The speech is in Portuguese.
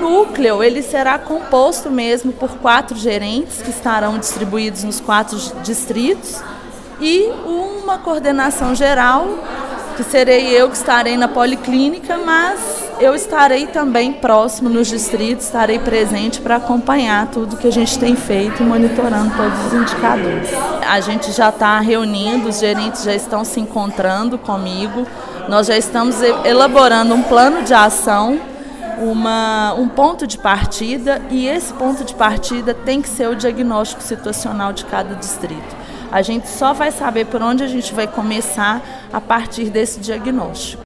núcleo ele será composto mesmo por 4 gerentes que estarão distribuídos nos 4 distritos e uma coordenação geral, que serei eu que estarei na policlínica, mas eu estarei também próximo nos distritos, estarei presente para acompanhar tudo que a gente tem feito e monitorando todos os indicadores. A gente já está reunindo, os gerentes já estão se encontrando comigo, nós já estamos elaborando um plano de ação, um ponto de partida, e esse ponto de partida tem que ser o diagnóstico situacional de cada distrito. A gente só vai saber por onde a gente vai começar a partir desse diagnóstico.